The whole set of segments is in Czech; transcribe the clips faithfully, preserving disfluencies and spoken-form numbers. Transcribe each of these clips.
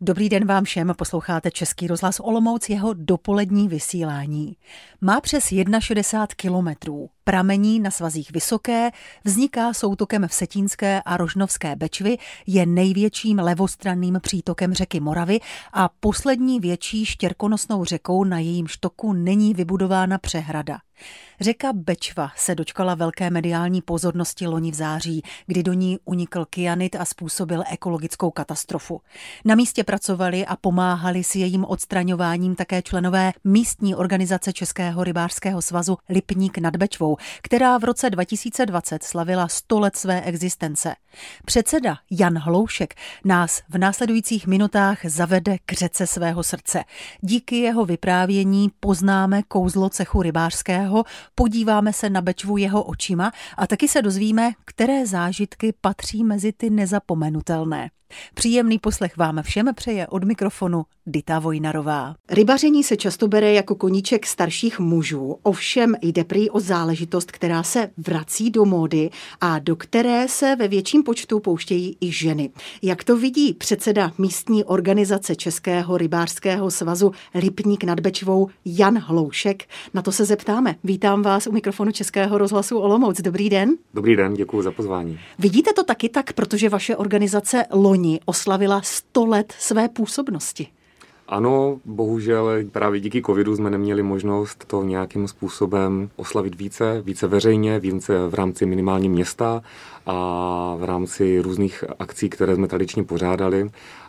Dobrý den vám všem, posloucháte Český rozhlas Olomouc, jeho dopolední vysílání. Má přes šedesát jedna kilometrů, pramení na svazích Vysoké, vzniká soutokem Vsetínské a Rožnovské Bečvy, je největším levostranným přítokem řeky Moravy a poslední větší štěrkonosnou řekou, na jejímž toku není vybudována přehrada. Řeka Bečva se dočkala velké mediální pozornosti loni v září, kdy do ní unikl kyanid a způsobil ekologickou katastrofu. Na místě pracovali a pomáhali s jejím odstraňováním také členové místní organizace Českého rybářského svazu Lipník nad Bečvou, která v roce dva tisíce dvacet slavila sto let své existence. Předseda Jan Hloušek nás v následujících minutách zavede k řece svého srdce. Díky jeho vyprávění poznáme kouzlo cechu rybářského, podíváme se na Bečvu jeho očima a taky se dozvíme, které zážitky patří mezi ty nezapomenutelné. Příjemný poslech vám všem přeje od mikrofonu Dita Vojnarová. Rybaření se často bere jako koníček starších mužů, ovšem jde prý o záležitost, která se vrací do módy a do které se ve větším počtu pouštějí i ženy. Jak to vidí předseda místní organizace Českého rybářského svazu Lipník nad Bečvou Jan Hloušek? Na to se zeptáme. Vítám vás u mikrofonu Českého rozhlasu Olomouc. Dobrý den. Dobrý den, děkuji za pozvání. Vidíte to taky tak, protože vaše organizace loni oslavila sto let své působnosti? Ano, bohužel právě díky covidu jsme neměli možnost to nějakým způsobem oslavit více, více veřejně, více v rámci minimálně města a v rámci různých akcí, které jsme tradičně pořádali.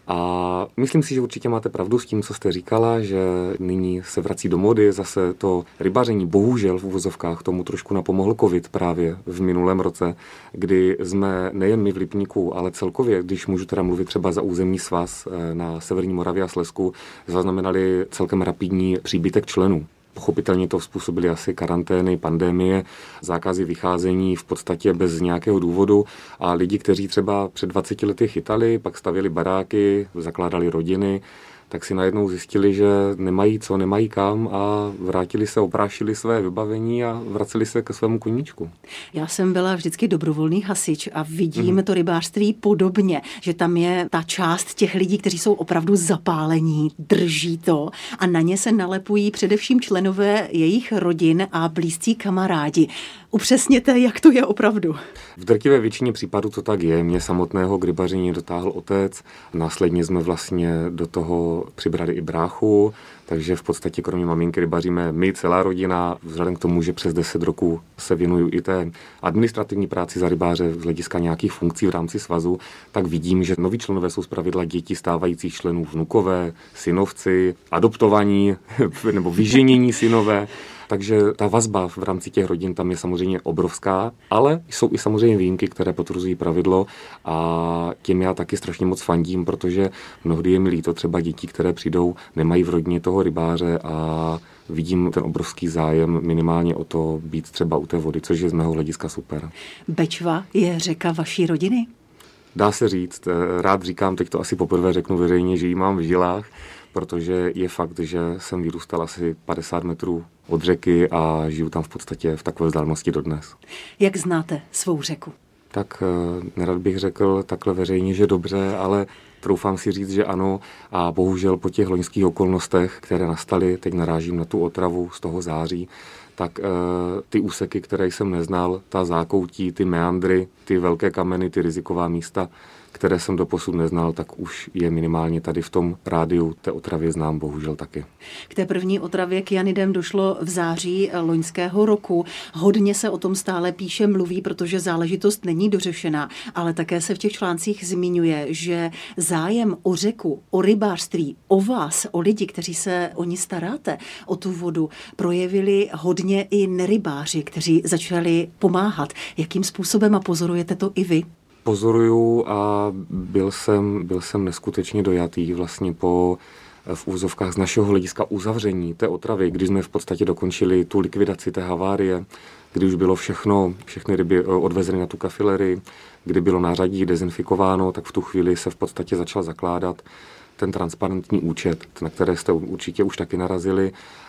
A myslím si, že určitě máte pravdu s tím, co jste říkala, že nyní se vrací do mody, zase to rybaření, bohužel v uvozovkách tomu trošku napomohl covid právě v minulém roce, kdy jsme nejen my v Lipníku, ale celkově, když můžu teda mluvit třeba za územní svaz na Severní Moravě a Slezsku, zaznamenali celkem rapidní příbytek členů. Pochopitelně to způsobily asi karantény, pandemie, zákazy vycházení v podstatě bez nějakého důvodu a lidi, kteří třeba před dvaceti lety chytali, pak stavěli baráky, zakládali rodiny, tak si najednou zjistili, že nemají co, nemají kam a vrátili se, oprášili své vybavení a vraceli se ke svému koníčku. Já jsem byla vždycky dobrovolný hasič a vidím mm-hmm. to rybářství podobně, že tam je ta část těch lidí, kteří jsou opravdu zapálení, drží to a na ně se nalepují především členové jejich rodin a blízcí kamarádi. Upřesněte, jak to je opravdu. V drtivé většině případů to tak je. Mě samotného k rybaření dotáhl otec. Následně jsme vlastně do toho přibrali i bráchu, takže v podstatě kromě maminky rybaříme my, celá rodina. Vzhledem k tomu, že přes deset roků se věnuju i té administrativní práci za rybáře z hlediska nějakých funkcí v rámci svazu, tak vidím, že noví členové jsou zpravidla děti stávajících členů, vnukové, synovci, adoptovaní nebo vyženění synové. Takže ta vazba v rámci těch rodin tam je samozřejmě obrovská, ale jsou i samozřejmě výjimky, které potvrzují pravidlo a těm já taky strašně moc fandím, protože mnohdy je mi líto třeba děti, které přijdou, nemají v rodině toho rybáře a vidím ten obrovský zájem minimálně o to být třeba u té vody, což je z mého hlediska super. Bečva je řeka vaší rodiny? Dá se říct, rád říkám, teď to asi poprvé řeknu veřejně, že ji mám v žilách, protože je fakt, že jsem vyrůstal asi padesát metrů od řeky a žiju tam v podstatě v takové vzdálenosti dodnes. Jak znáte svou řeku? Tak nerad bych řekl takhle veřejně, že dobře, ale troufám si říct, že ano a bohužel po těch loňských okolnostech, které nastaly, teď narážím na tu otravu z toho září, tak e, ty úseky, které jsem neznal, ta zákoutí, ty meandry, ty velké kameny, ty riziková místa, které jsem doposud neznal, tak už je minimálně tady v tom rádiu té otravě znám bohužel taky. K té první otravě kyanidem došlo v září loňského roku. Hodně se o tom stále píše, mluví, protože záležitost není dořešená, ale také se v těch článcích zmiňuje, že zájem o řeku, o rybářství, o vás, o lidi, kteří se o ní staráte, o tu vodu, projevili hodně i nerybáři, kteří začali pomáhat. Jakým způsobem a pozorujete to i vy? Pozoruju a byl jsem, byl jsem neskutečně dojatý vlastně po v úzovkách z našeho hlediska uzavření té otravy, když jsme v podstatě dokončili tu likvidaci té havárie, kdy už bylo všechno, všechny ryby odvezeny na tu kafilerii, kdy bylo nářadí dezinfikováno, tak v tu chvíli se v podstatě začal zakládat ten transparentní účet, na které jste určitě už taky narazili.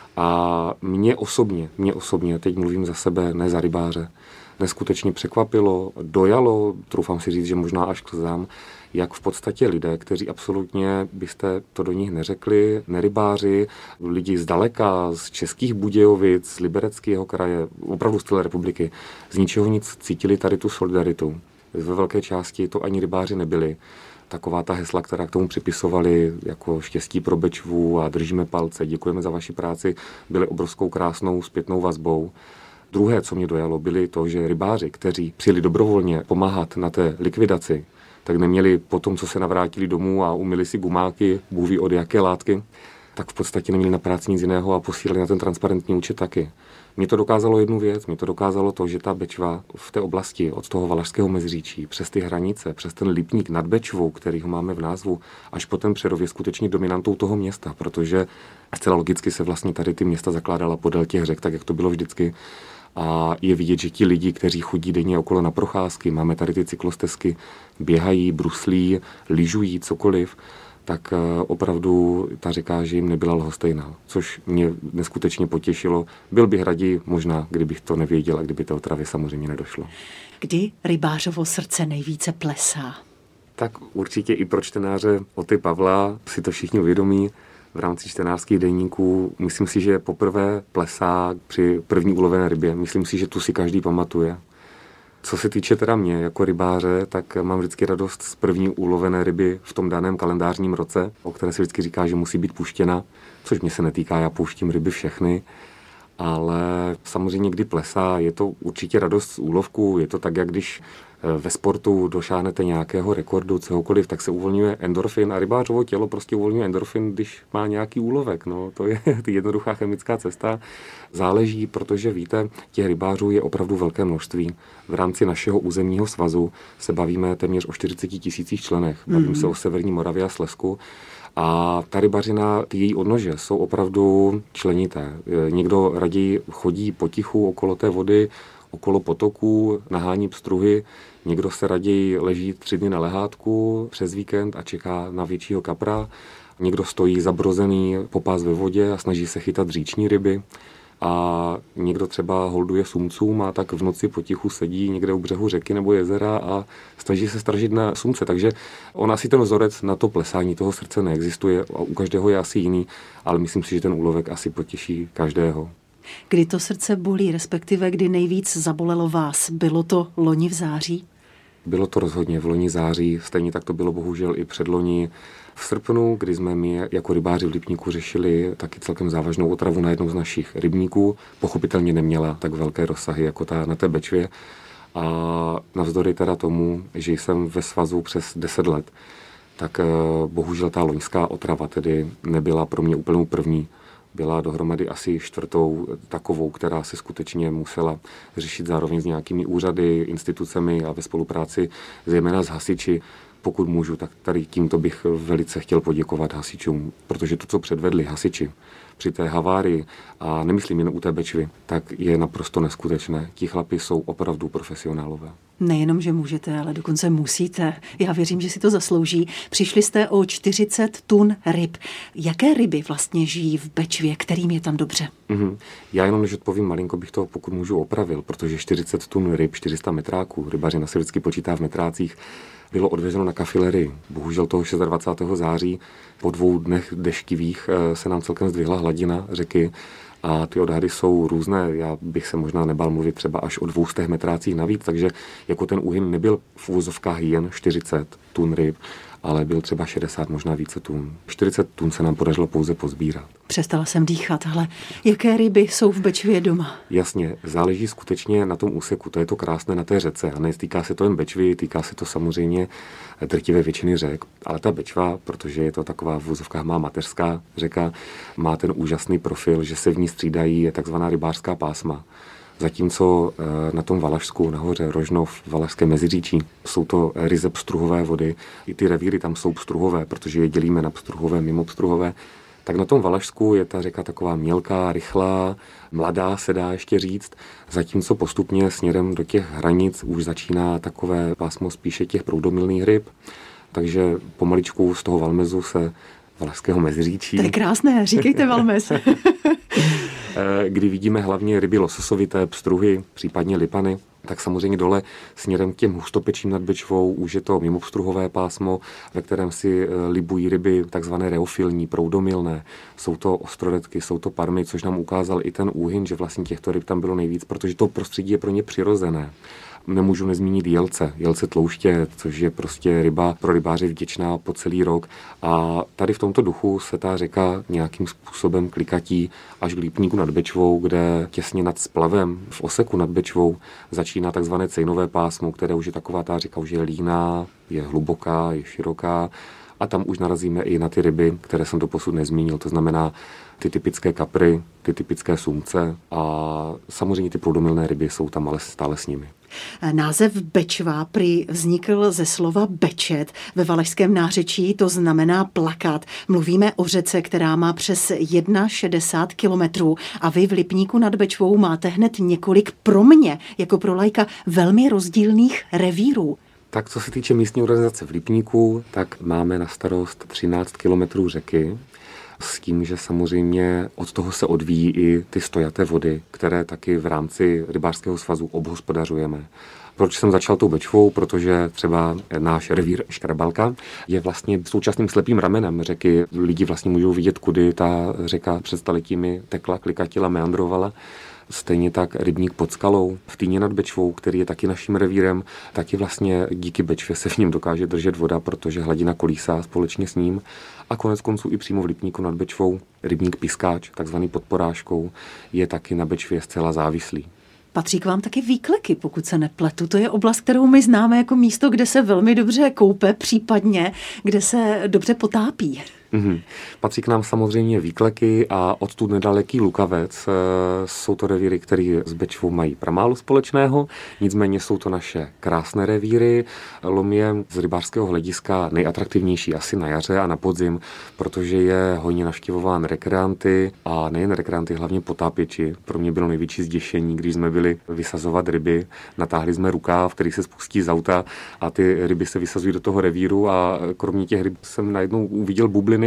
A mě osobně, mě osobně, teď mluvím za sebe, ne za rybáře, neskutečně překvapilo, dojalo, troufám si říct, že možná až klzám, jak v podstatě lidé, kteří absolutně byste to do nich neřekli, nerybáři, lidi zdaleka, z Českých Budějovic, z Libereckého kraje, opravdu z celé republiky, z ničeho nic cítili tady tu solidaritu. Ve velké části to ani rybáři nebyli. Taková ta hesla, která k tomu připisovali, jako štěstí pro Bečvu a držíme palce, děkujeme za vaši práci, byly obrovskou krásnou zpětnou vazbou. Druhé, co mě dojalo, byly to, že rybáři, kteří přijeli dobrovolně pomáhat na té likvidaci, tak neměli po tom, co se navrátili domů a umyli si gumáky, Bůh ví od jaké látky, tak v podstatě neměli na práci nic jiného a posílali na ten transparentní účet taky. Mě to dokázalo jednu věc, mě to dokázalo to, že ta Bečva v té oblasti od toho Valašského Meziříčí přes ty hranice, přes ten Lipník nad Bečvou, který ho máme v názvu, až po ten Přerov je skutečně dominantou toho města, protože zcela logicky se vlastně tady ty města zakládala podél těch řek, tak jak to bylo vždycky. A je vidět, že ti lidi, kteří chodí denně okolo na procházky, máme tady ty cyklostezky, běhají, bruslí, lyžují, cokoliv, tak opravdu ta řeka, že jim nebyla lhostejná, což mě neskutečně potěšilo. Byl bych raději možná, kdybych to nevěděl a kdyby té otravy samozřejmě nedošlo. Kdy rybářovo srdce nejvíce plesá? Tak určitě i pro čtenáře Oty Pavla si to všichni uvědomí. V rámci čtenářských deníků myslím si, že poprvé plesá při první ulovené rybě. Myslím si, že tu si každý pamatuje. Co se týče teda mě jako rybáře, tak mám vždycky radost z první ulovené ryby v tom daném kalendářním roce, o které se vždycky říká, že musí být puštěna, což mě se netýká, já pouštím ryby všechny. Ale samozřejmě, kdy plesá, je to určitě radost z úlovku, je to tak, jak když ve sportu došáhnete nějakého rekordu, cehokoliv, tak se uvolňuje endorfin a rybářovo tělo prostě uvolňuje endorfin, když má nějaký úlovek. No, to je jednoduchá chemická cesta. Záleží, protože víte, těch rybářů je opravdu velké množství. V rámci našeho územního svazu se bavíme téměř o čtyřicet tisících členech. Bavím mm. se o Severní Moravě a Slezsku. A ta rybařina, ty její odnože jsou opravdu členité. Někdo raději chodí potichu okolo té vody, okolo potoků, nahání pstruhy, někdo se raději leží tři dny na lehátku přes víkend a čeká na většího kapra, někdo stojí zabrozený popás ve vodě a snaží se chytat říční ryby a někdo třeba holduje sumcům a tak v noci potichu sedí někde u břehu řeky nebo jezera a snaží se stražit na sumce. Takže on asi ten vzorec na to plesání toho srdce neexistuje a u každého je asi jiný, ale myslím si, že ten úlovek asi potěší každého. Kdy to srdce bolí, respektive kdy nejvíc zabolelo vás? Bylo to loni v září? Bylo to rozhodně v loni září, stejně tak to bylo bohužel i předloni v srpnu, kdy jsme my jako rybáři v Lipníku řešili taky celkem závažnou otravu na jednou z našich rybníků. Pochopitelně neměla tak velké rozsahy jako ta na té Bečvě. A navzdory teda tomu, že jsem ve svazu přes deset let, tak bohužel ta loňská otrava tedy nebyla pro mě úplnou první. Byla dohromady asi čtvrtou takovou, která se skutečně musela řešit zároveň s nějakými úřady, institucemi a ve spolupráci zejména s hasiči. Pokud můžu, tak tady tímto bych velice chtěl poděkovat hasičům, protože to, co předvedli hasiči při té havárii, a nemyslím jen u té Bečvy, tak je naprosto neskutečné. Ti chlapi jsou opravdu profesionálové. Nejenom, že můžete, ale dokonce musíte. Já věřím, že si to zaslouží. Přišli jste o čtyřicet tun ryb. Jaké ryby vlastně žijí v Bečvě? Kterým je tam dobře? Mm-hmm. Já jenom, než odpovím malinko, bych to pokud můžu opravil, protože čtyřicet tun ryb, čtyři sta metráků, rybařina se vždycky počítá v metrácích, bylo odvezeno na kafilerii. Bohužel toho dvacátého šestého září po dvou dnech deštivých se nám celkem zdvihla hladina řeky a ty odhady jsou různé. Já bych se možná nebál mluvit třeba až o dvou stech metrácích navíc, takže jako ten úhyn nebyl v uvozovkách jen čtyřicet tun ryb, ale byl třeba šedesát, možná více tun. čtyřicet tun se nám podařilo pouze pozbírat. Přestala jsem dýchat, ale jaké ryby jsou v Bečvě doma? Jasně, záleží skutečně na tom úseku, to je to krásné na té řece a netýká se to jen Bečvy, týká se to samozřejmě drtivé většiny řek, ale ta Bečva, protože je to taková v úzovkách má mateřská řeka, má ten úžasný profil, že se v ní střídají takzvaná rybářská pásma. Zatímco na tom Valašsku, nahoře Rožnov, Valašské Meziříčí, jsou to ryze pstruhové vody. I ty revíry tam jsou pstruhové, protože je dělíme na pstruhové, mimo pstruhové. Tak na tom Valašsku je ta řeka taková mělká, rychlá, mladá, se dá ještě říct. Zatímco postupně směrem do těch hranic už začíná takové pásmo spíše těch proudomilných ryb. Takže pomaličku z toho Valmezu se Valašského Meziříčí. To je krásné, říkejte Valmes. Kdy vidíme hlavně ryby lososovité, pstruhy, případně lipany, tak samozřejmě dole směrem k těm hustopečím nad Bečvou už je to mimopstruhové pásmo, ve kterém si libují ryby takzvané reofilní, proudomilné. Jsou to ostroretky, jsou to parmy, což nám ukázal i ten úhyn, že vlastně těchto ryb tam bylo nejvíc, protože to prostředí je pro ně přirozené. Nemůžu nezmínit jelce, jelce tlouště, což je prostě ryba pro rybáře vděčná po celý rok. A tady v tomto duchu se ta řeka nějakým způsobem klikatí až k Lípníku nad Bečvou, kde těsně nad splavem v Oseku nad Bečvou začíná takzvané cejnové pásmo, které už je taková ta řeka, už je líná, je hluboká, je široká. A tam už narazíme i na ty ryby, které jsem doposud nezmínil, to znamená ty typické kapry, ty typické sumce a samozřejmě ty průdomilné ryby jsou tam ale stále s nimi. Název Bečva prý vznikl ze slova bečet. Ve valašském nářečí to znamená plakat. Mluvíme o řece, která má přes šedesát jedna kilometrů a vy v Lipníku nad Bečvou máte hned několik pro mě, jako pro laika, velmi rozdílných revírů. Tak co se týče místní organizace v Lipníku, tak máme na starost třináct kilometrů řeky, s tím, že samozřejmě od toho se odvíjí i ty stojaté vody, které taky v rámci rybářského svazu obhospodařujeme. Proč jsem začal tou Bečvou? Protože třeba náš revír Škrabalka je vlastně současným slepým ramenem řeky. Lidi vlastně můžou vidět, kudy ta řeka před staletími tekla, klikatila, meandrovala. Stejně tak rybník pod Skalou v Týně nad Bečvou, který je taky naším revírem, taky vlastně díky Bečvě se v něm dokáže držet voda, protože hladina kolísá společně s ním. A konec konců i přímo v Lipníku nad Bečvou rybník Piskáč, takzvaný pod Porážkou, je taky na Bečvě zcela závislý. Patří k vám taky výkleky, pokud se nepletu. To je oblast, kterou my známe jako místo, kde se velmi dobře koupe, případně kde se dobře potápí. Mm-hmm. Patří k nám samozřejmě výkleky a odtud nedaleký Lukavec. Jsou to revíry, které s Bečvou mají pramálo společného, nicméně jsou to naše krásné revíry. Lom je z rybářského hlediska nejatraktivnější asi na jaře a na podzim, protože je hojně navštěvován rekreanty a nejen rekreanty, hlavně potápěči. Pro mě bylo největší zděšení, když jsme byli vysazovat ryby, natáhli jsme rukáv, který se spustí z auta a ty ryby se vysazují do toho revíru a kromě těch ryb jsem najednou uviděl bubliny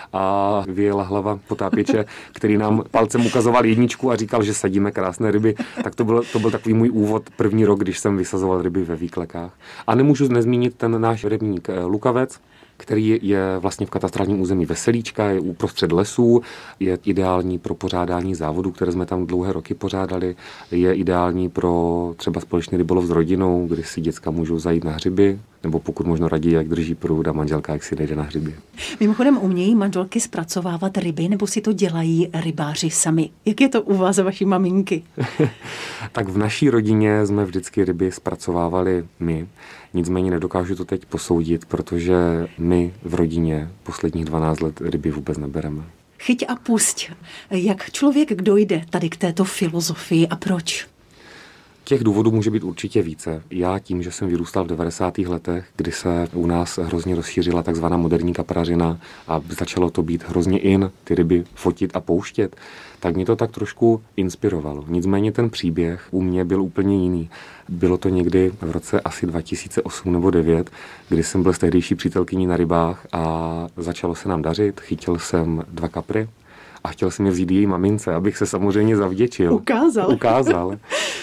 a vyjela hlava potápěče, který nám palcem ukazoval jedničku a říkal, že sadíme krásné ryby. Tak to byl, to byl takový můj úvod první rok, když jsem vysazoval ryby ve výklekách. A nemůžu nezmínit ten náš rybník Lukavec, který je vlastně v katastrálním území Veselíčka, je uprostřed lesů, je ideální pro pořádání závodů, které jsme tam dlouhé roky pořádali, je ideální pro třeba společný rybolov s rodinou, kdy si děcka můžou zajít na hřiby, nebo pokud možno raději, jak drží průd a manželka, jak si nejde na hřiby. Mimochodem, umějí manželky zpracovávat ryby, nebo si to dělají rybáři sami? Jak je to u vás a vaší maminky? Tak v naší rodině jsme vždycky ryby zpracovávali my. Nicméně nedokážu to teď posoudit, protože my v rodině posledních dvanáct let ryby vůbec nebereme. Chyť a pusť. Jak člověk dojde tady k této filozofii a proč? Těch důvodů může být určitě více. Já tím, že jsem vyrůstal v devadesátých letech, kdy se u nás hrozně rozšířila takzvaná moderní kaprařina a začalo to být hrozně in, ty ryby fotit a pouštět, tak mě to tak trošku inspirovalo. Nicméně ten příběh u mě byl úplně jiný. Bylo to někdy v roce asi dva tisíce osm nebo devět, kdy jsem byl s tehdejší přítelkyní na rybách a začalo se nám dařit. Chytil jsem dva kapry a chtěl jsem je vzít její mamince, abych se samozřejmě zavděčil. Ukázal. Ukázal.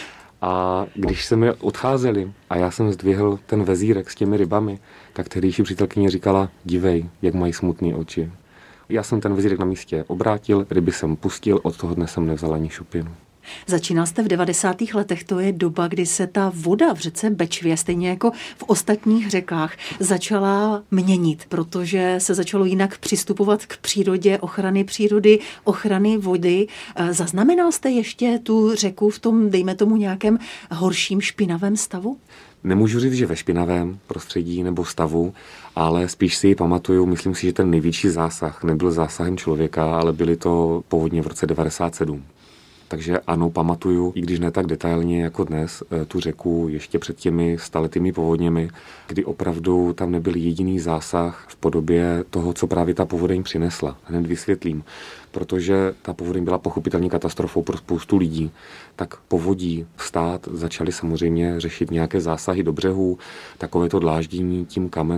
A když jsme mi odcházeli a já jsem zdvihl ten vezírek s těmi rybami, tak tehdejší přítelkyně říkala, dívej, jak mají smutné oči. Já jsem ten vezírek na místě obrátil, ryby jsem pustil, od toho dne jsem nevzal ani šupinu. Začínal jste v devadesátých letech, to je doba, kdy se ta voda v řece Bečvě, stejně jako v ostatních řekách, začala měnit, protože se začalo jinak přistupovat k přírodě, ochrany přírody, ochrany vody. Zaznamenal jste ještě tu řeku v tom, dejme tomu, nějakém horším, špinavém stavu? Nemůžu říct, že ve špinavém prostředí nebo stavu, ale spíš si ji pamatuju, myslím si, že ten největší zásah nebyl zásahem člověka, ale byly to povodně v roce devadesát sedm. Takže ano, pamatuju, i když ne tak detailně jako dnes, tu řeku ještě před těmi staletými povodněmi, kdy opravdu tam nebyl jediný zásah v podobě toho, co právě ta povodeň přinesla. Hned vysvětlím. Protože ta povodeň byla pochopitelně katastrofou pro spoustu lidí, tak povodí stát začali samozřejmě řešit nějaké zásahy do břehů, takovéto dláždění tím kamenem,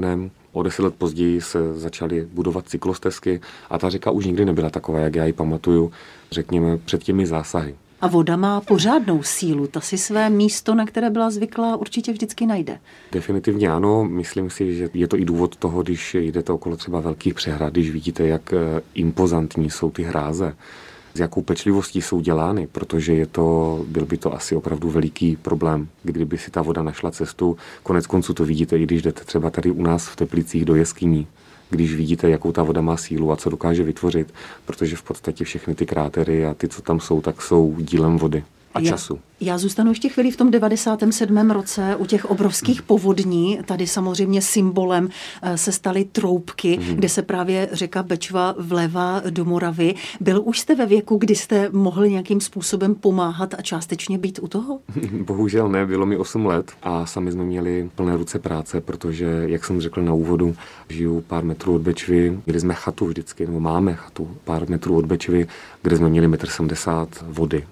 O deset let později se začaly budovat cyklostezky a ta řeka už nikdy nebyla taková, jak já ji pamatuju, řekněme, před těmi zásahy. A voda má pořádnou sílu, ta si své místo, na které byla zvyklá, určitě vždycky najde. Definitivně ano, myslím si, že je to i důvod toho, když jdete okolo třeba velkých přehrad, když vidíte, jak impozantní jsou ty hráze, s jakou pečlivostí jsou dělány, protože je to, byl by to asi opravdu veliký problém, kdyby si ta voda našla cestu. Konec konců to vidíte, i když jdete třeba tady u nás v Teplicích do jeskyní, když vidíte, jakou ta voda má sílu a co dokáže vytvořit, protože v podstatě všechny ty krátery a ty, co tam jsou, tak jsou dílem vody a času. Já, já zůstanu ještě chvíli v tom devadesátém sedmém roce u těch obrovských povodní. Tady samozřejmě symbolem se staly troubky, mm. kde se právě řeka Bečva vlévá do Moravy. Byl už jste ve věku, kdy jste mohl nějakým způsobem pomáhat a částečně být u toho? Bohužel ne, bylo mi osm let a sami jsme měli plné ruce práce, protože, jak jsem řekl na úvodu, žiju pár metrů od Bečvy, kde jsme chatu vždycky, nebo máme chatu pár metrů od Bečvy, kde jsme měli metr sedmdesát vody.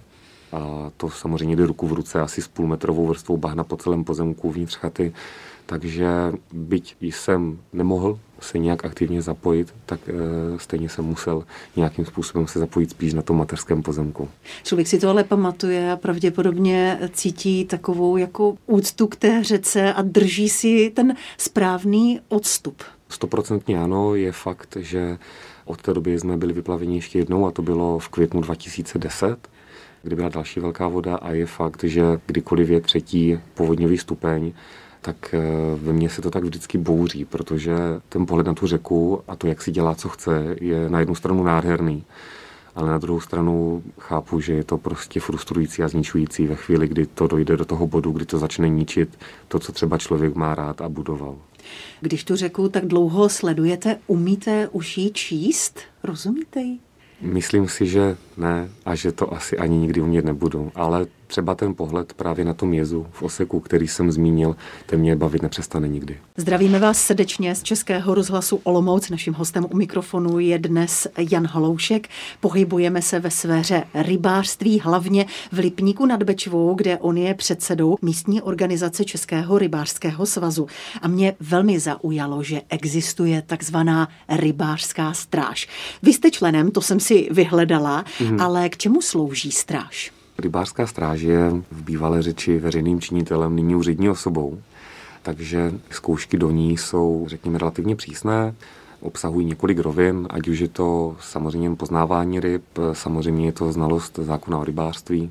A to samozřejmě jde ruku v ruce asi s půlmetrovou vrstvou bahna po celém pozemku vnitř chaty. Takže byť jsem nemohl se nějak aktivně zapojit, tak e, stejně jsem musel nějakým způsobem se zapojit spíš na tom mateřském pozemku. Člověk si to ale pamatuje a pravděpodobně cítí takovou jako úctu k té řece a drží si ten správný odstup. Stoprocentně ano, je fakt, že od té doby jsme byli vyplaveni ještě jednou a to bylo v květnu dva tisíce deset. Kdy byla další velká voda a je fakt, že kdykoliv je třetí povodňový stupeň, tak ve mně se to tak vždycky bouří, protože ten pohled na tu řeku a to, jak si dělá, co chce, je na jednu stranu nádherný, ale na druhou stranu chápu, že je to prostě frustrující a zničující ve chvíli, kdy to dojde do toho bodu, kdy to začne ničit to, co třeba člověk má rád a budoval. Když tu řeku tak dlouho sledujete, umíte už ji číst? Rozumíte ji? Myslím si, že ne a že to asi ani nikdy umět nebudu, ale třeba ten pohled právě na tom jezu v Oseku, který jsem zmínil, ten mě bavit nepřestane nikdy. Zdravíme vás srdečně z Českého rozhlasu Olomouc. Naším hostem u mikrofonu je dnes Jan Haloušek. Pohybujeme se ve sféře rybářství, hlavně v Lipníku nad Bečvou, kde on je předsedou místní organizace Českého rybářského svazu. A mě velmi zaujalo, že existuje takzvaná rybářská stráž. Vy jste členem, to jsem si vyhledala, mm. ale k čemu slouží stráž? Rybářská stráž je v bývalé řeči veřejným činitelem, nyní úřední osobou, takže zkoušky do ní jsou, řekněme, relativně přísné, obsahují několik rovin, ať už je to samozřejmě poznávání ryb, samozřejmě je to znalost zákona o rybářství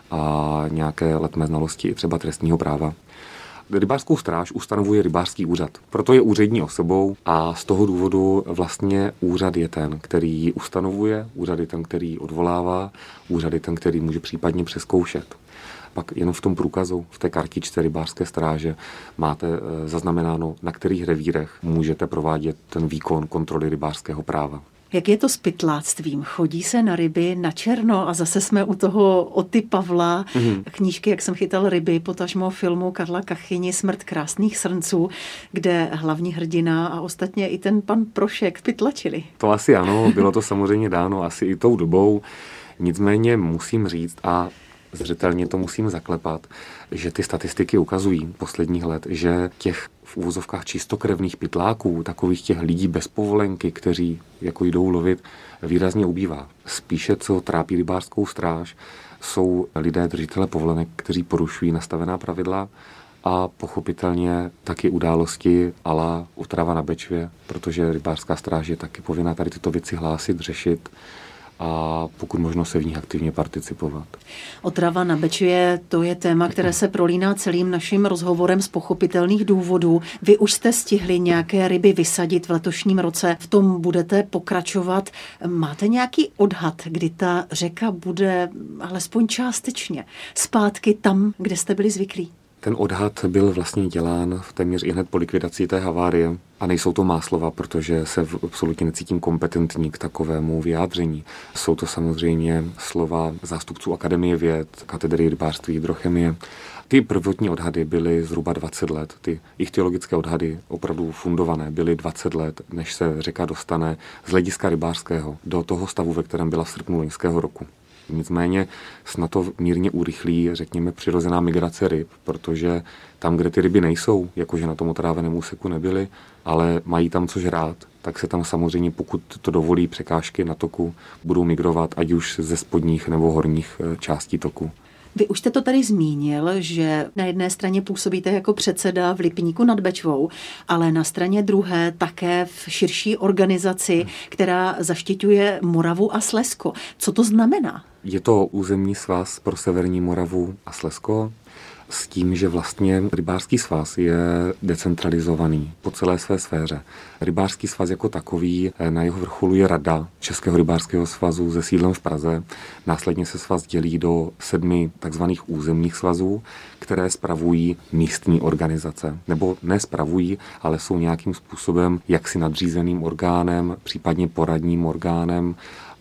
a nějaké letmé znalosti i třeba trestního práva. Rybářskou stráž ustanovuje rybářský úřad. Proto je úřední osobou a z toho důvodu vlastně úřad je ten, který ji ustanovuje, úřad je ten, který ji odvolává, úřad je ten, který může případně přezkoušet. Pak jenom v tom průkazu, v té kartičce rybářské stráže máte zaznamenáno, na kterých revírech můžete provádět ten výkon kontroly rybářského práva. Jak je to s pytláctvím? Chodí se na ryby na černo a zase jsme u toho Oty Pavla, mm-hmm. knížky, jak jsem chytal ryby, potažmo filmu Karla Kachyni Smrt krásných srnců, kde hlavní hrdina a ostatně i ten pan Prošek pytlačili. To asi ano, bylo to samozřejmě dáno asi i tou dobou. Nicméně musím říct a zřetelně to musím zaklepat, že ty statistiky ukazují posledních let, že těch v úvozovkách čistokrevných pytláků, takových těch lidí bez povolenky, kteří jako jdou lovit, výrazně ubývá. Spíše, co trápí rybářskou stráž, jsou lidé držitele povolenek, kteří porušují nastavená pravidla a pochopitelně taky události a la otrava na Bečvě, protože rybářská stráž je taky povinná tady tyto věci hlásit, řešit a pokud možno se v nich aktivně participovat. Otrava na Bečvě, to je téma, které se prolíná celým naším rozhovorem z pochopitelných důvodů. Vy už jste stihli nějaké ryby vysadit v letošním roce, v tom budete pokračovat. Máte nějaký odhad, kdy ta řeka bude alespoň částečně zpátky tam, kde jste byli zvyklí? Ten odhad byl vlastně dělán v téměř i hned po likvidaci té havárie a nejsou to má slova, protože se absolutně necítím kompetentní k takovému vyjádření. Jsou to samozřejmě slova zástupců Akademie věd, katedry rybářství, hydrochemie. Ty prvotní odhady byly zhruba dvacet let. Ty ichtyologické odhady, opravdu fundované, byly dvacet let, než se řeka dostane z hlediska rybářského do toho stavu, ve kterém byla v srpnu loňského roku. Nicméně snad to mírně urychlí, řekněme, přirozená migrace ryb, protože tam, kde ty ryby nejsou, jakože na tom otráveném úseku nebyly, ale mají tam co žrát, tak se tam samozřejmě, pokud to dovolí překážky na toku, budou migrovat, ať už ze spodních nebo horních částí toku. Vy už jste to tady zmínil, že na jedné straně působíte jako předseda v Lipníku nad Bečvou, ale na straně druhé také v širší organizaci, která zaštiťuje Moravu a Slezsko. Co to znamená? Je to územní svaz pro Severní Moravu a Slezsko, s tím, že vlastně rybářský svaz je decentralizovaný po celé své sféře. Rybářský svaz jako takový, na jeho vrcholu je Rada Českého rybářského svazu se sídlem v Praze. Následně se svaz dělí do sedmi takzvaných územních svazů, které spravují místní organizace. Nebo nespravují, ale jsou nějakým způsobem jaksi nadřízeným orgánem, případně poradním orgánem.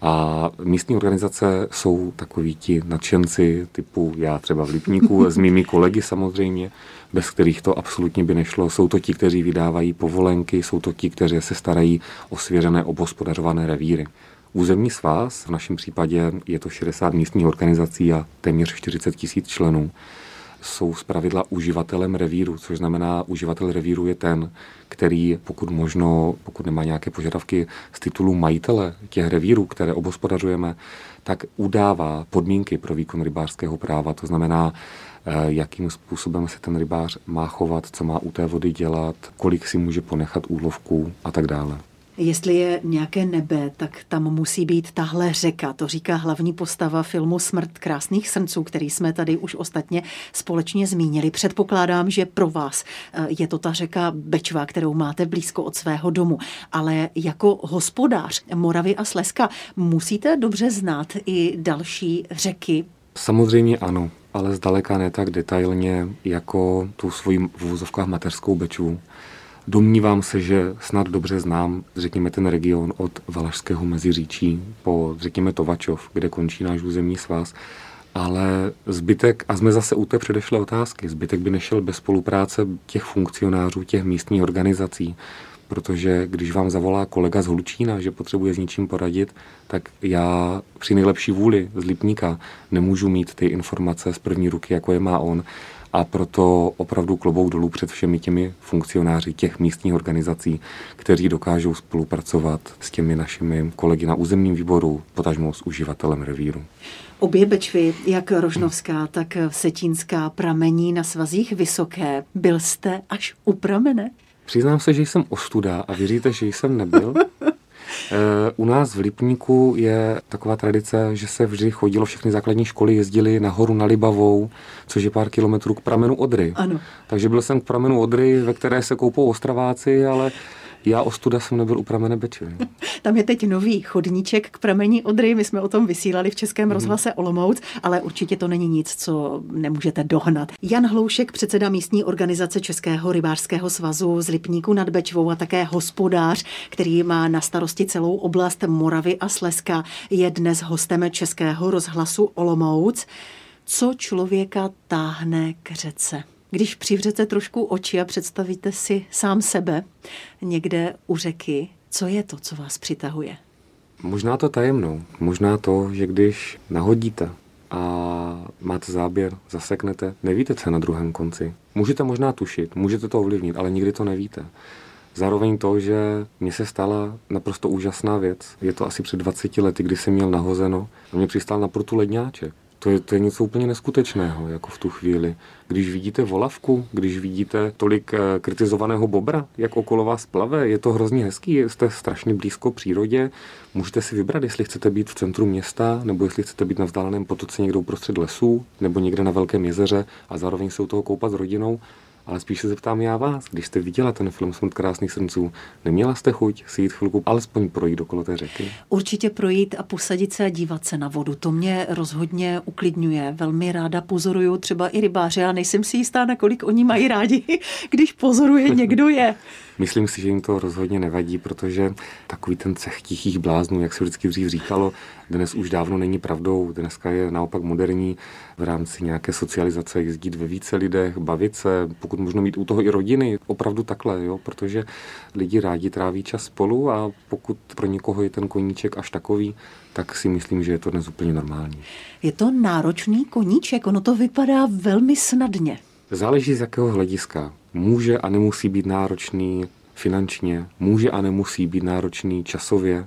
A místní organizace jsou takoví ti nadšenci typu já třeba v Lipníku, s mými kolegy samozřejmě, bez kterých to absolutně by nešlo. Jsou to ti, kteří vydávají povolenky, jsou to ti, kteří se starají o svěřené obhospodařované revíry. Územní svaz, v našem případě je to šedesát místních organizací a téměř čtyřicet tisíc členů, jsou zpravidla uživatelem revíru, což znamená, uživatel revíru je ten, který pokud možno, pokud nemá nějaké požadavky z titulu majitele těch revírů, které obhospodařujeme, tak udává podmínky pro výkon rybářského práva. To znamená, jakým způsobem se ten rybář má chovat, co má u té vody dělat, kolik si může ponechat úlovků a tak dále. Jestli je nějaké nebe, tak tam musí být tahle řeka. To říká hlavní postava filmu Smrt krásných srnců, který jsme tady už ostatně společně zmínili. Předpokládám, že pro vás je to ta řeka Bečva, kterou máte blízko od svého domu. Ale jako hospodář Moravy a Slezska musíte dobře znát i další řeky. Samozřejmě ano, ale zdaleka ne tak detailně jako tu svoji v uvozovkách mateřskou Bečvu. Domnívám se, že snad dobře znám, řekněme, ten region od Valašského Meziříčí po, řekněme, Tovačov, kde končí náš územní svaz, ale zbytek, a jsme zase u té předešlé otázky, zbytek by nešel bez spolupráce těch funkcionářů, těch místních organizací, protože když vám zavolá kolega z Hlučína, že potřebuje s něčím poradit, tak já při nejlepší vůli z Lipníka nemůžu mít ty informace z první ruky, jako je má on. A proto opravdu klobouk dolů před všemi těmi funkcionáři těch místních organizací, kteří dokážou spolupracovat s těmi našimi kolegy na územním výboru, potažmo s uživatelem revíru. Obě Bečvy, jak Rožnovská, tak Vsetínská, pramení na svazích Vysoké. Byl jste až u pramene? Přiznám se, že jsem ostuda a věříte, že jsem nebyl? U nás v Lipníku je taková tradice, že se vždy chodilo, všechny základní školy jezdily nahoru na Libavou, což je pár kilometrů k pramenu Odry. Ano. Takže byl jsem k pramenu Odry, ve které se koupou Ostraváci, ale já ostuda jsem nebyl u pramene Bečvy. Tam je teď nový chodníček k pramení Odry, my jsme o tom vysílali v Českém rozhlase Olomouc, ale určitě to není nic, co nemůžete dohnat. Jan Hloušek, předseda místní organizace Českého rybářského svazu z Lipníku nad Bečvou a také hospodář, který má na starosti celou oblast Moravy a Slezska, je dnes hostem Českého rozhlasu Olomouc. Co člověka táhne k řece? Když přivřete trošku oči a představíte si sám sebe někde u řeky, co je to, co vás přitahuje? Možná to tajemnou. Možná to, že když nahodíte a máte záběr, zaseknete, nevíte, co je na druhém konci. Můžete možná tušit, můžete to ovlivnit, ale nikdy to nevíte. Zároveň to, že mně se stala naprosto úžasná věc. Je to asi před dvaceti lety, kdy jsem měl nahozeno a mě přistál na prutu ledňáček. To je, to je něco úplně neskutečného, jako v tu chvíli. Když vidíte volavku, když vidíte tolik kritizovaného bobra, jak okolo vás plave, je to hrozně hezký, jste strašně blízko přírodě, můžete si vybrat, jestli chcete být v centru města, nebo jestli chcete být na vzdáleném potoce někde uprostřed lesů, nebo někde na velkém jezeře a zároveň se u toho koupat s rodinou. Ale spíš se zeptám já vás, když jste viděla ten film Smrt krásných srnců, neměla jste chuť si jít chvilku alespoň projít okolo té řeky? Určitě projít a posadit se a dívat se na vodu. To mě rozhodně uklidňuje. Velmi ráda pozoruju třeba i rybáře. Já nejsem si jistá, nakolik oni mají rádi, když pozoruje někdo je. Myslím si, že jim to rozhodně nevadí, protože takový ten cech tichých bláznů, jak se vždycky dřív říkalo, dnes už dávno není pravdou. Dneska je naopak moderní v rámci nějaké socializace jezdit ve více lidech, bavit se, pokud možno mít u toho i rodiny, opravdu takhle, jo? Protože lidi rádi tráví čas spolu a pokud pro někoho je ten koníček až takový, tak si myslím, že je to dnes úplně normální. Je to náročný koníček, ono to vypadá velmi snadně. Záleží z jakého hlediska. Může a nemusí být náročný finančně, může a nemusí být náročný časově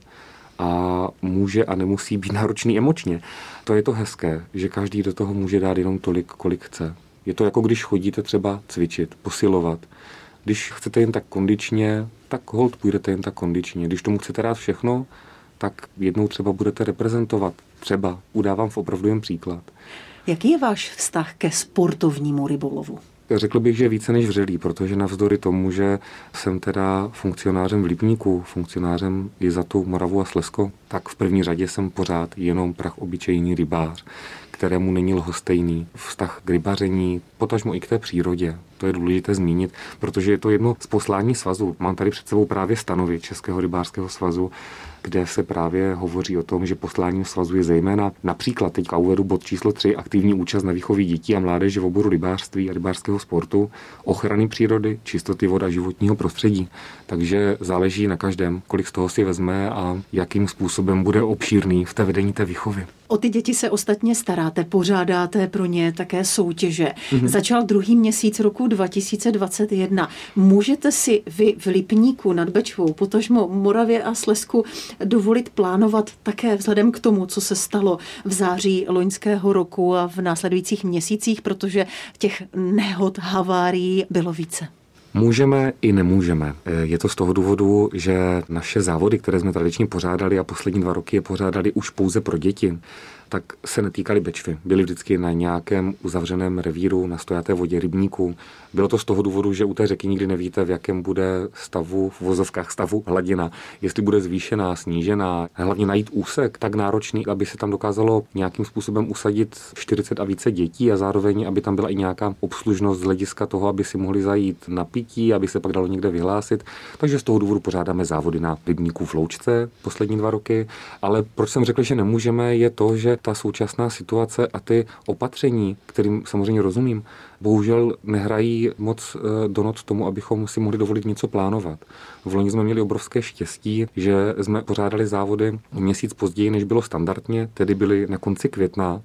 a může a nemusí být náročný emočně. To je to hezké, že každý do toho může dát jenom tolik, kolik chce. Je to jako když chodíte třeba cvičit, posilovat. Když chcete jen tak kondičně, tak holt půjdete jen tak kondičně. Když tomu chcete dát všechno, tak jednou třeba budete reprezentovat. Třeba, udávám v opravdovém příklad. Jaký je váš vztah ke sportovnímu rybolovu? Řekl bych, že více než vřelý, protože navzdory tomu, že jsem teda funkcionářem v Lipníku, funkcionářem i za tu Moravu a Slezsko, tak v první řadě jsem pořád jenom prach obyčejný rybář, kterému není lhostejný vztah k rybaření, potažmo i k té přírodě. To je důležité zmínit, protože je to jedno z poslání svazu. Mám tady před sebou právě stanovy Českého rybářského svazu, kde se právě hovoří o tom, že posláním svazu je zejména například teďka uvedu bod číslo tři, aktivní účast na výchově dětí a mládeže v oboru rybářství a rybářského sportu, ochrany přírody, čistoty vod a životního prostředí. Takže záleží na každém, kolik z toho si vezme a jakým způsobem bude obšírný v té vedení té výchovy. O ty děti se ostatně staráte, pořádáte pro ně také soutěže. Mm-hmm. Začal druhý měsíc roku dva tisíce dvacet jedna. Můžete si vy v Lipníku nad Bečvou, potažmo Moravě a Slezsku dovolit plánovat také vzhledem k tomu, co se stalo v září loňského roku a v následujících měsících, protože těch nehod, havárií bylo více? Můžeme i nemůžeme. Je to z toho důvodu, že naše závody, které jsme tradičně pořádali a poslední dva roky je pořádali už pouze pro děti, tak se netýkaly Bečvy. Byly vždycky na nějakém uzavřeném revíru, na stojaté vodě rybníku. Bylo to z toho důvodu, že u té řeky nikdy nevíte, v jakém bude stavu, v vozovkách stavu hladina, jestli bude zvýšená, snížená. Hlavně najít úsek tak náročný, aby se tam dokázalo nějakým způsobem usadit čtyřicet a více dětí a zároveň, aby tam byla i nějaká obslužnost z hlediska toho, aby si mohli zajít na pití, aby se pak dalo někde vyhlásit. Takže z toho důvodu pořádáme závody na rybníku v Loučce poslední dva roky. Ale proč jsem řekl, že nemůžeme, je to, že ta současná situace a ty opatření, kterým samozřejmě rozumím, bohužel nehrají moc do noc tomu, abychom si mohli dovolit něco plánovat. V loni jsme měli obrovské štěstí, že jsme pořádali závody měsíc později, než bylo standardně, tedy byly na konci května.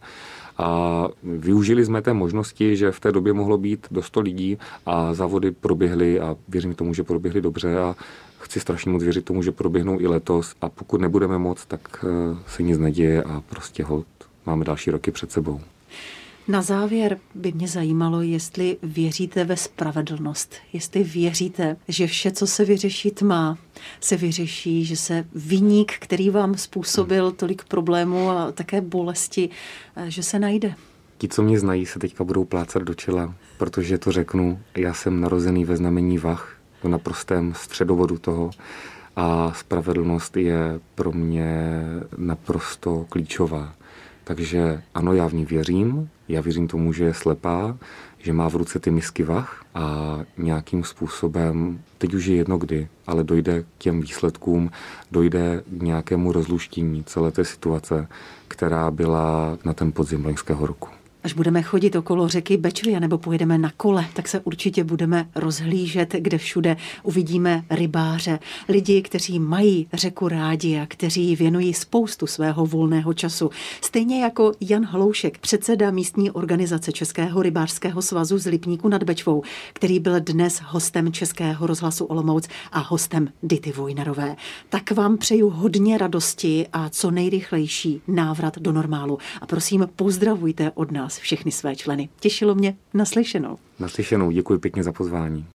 A využili jsme té možnosti, že v té době mohlo být do sto lidí a závody proběhly a věřím tomu, že proběhly dobře a chci strašně moc věřit tomu, že proběhnou i letos a pokud nebudeme moc, tak se nic neděje a prostě holt máme další roky před sebou. Na závěr by mě zajímalo, jestli věříte ve spravedlnost, jestli věříte, že vše, co se vyřešit má, se vyřeší, že se viník, který vám způsobil tolik problémů a také bolesti, že se najde. Ti, co mě znají, se teďka budou plácat do čela, protože to řeknu, já jsem narozený ve znamení vah, v naprostém středovodu toho a spravedlnost je pro mě naprosto klíčová. Takže ano, já v ní věřím, já věřím tomu, že je slepá, že má v ruce ty misky vah a nějakým způsobem, teď už je jedno kdy, ale dojde k těm výsledkům, dojde k nějakému rozluštění celé té situace, která byla na ten podzim loňského roku. Až budeme chodit okolo řeky Bečvy nebo pojedeme na kole, tak se určitě budeme rozhlížet, kde všude uvidíme rybáře, lidi, kteří mají řeku rádi a kteří ji věnují spoustu svého volného času. Stejně jako Jan Hloušek, předseda místní organizace Českého rybářského svazu z Lipníku nad Bečvou, který byl dnes hostem Českého rozhlasu Olomouc a hostem Dity Vojnarové. Tak vám přeju hodně radosti a co nejrychlejší návrat do normálu. A prosím, pozdravujte od nás všechny své členy. Těšilo mě. Naslyšenou. Naslyšenou. Děkuji pěkně za pozvání.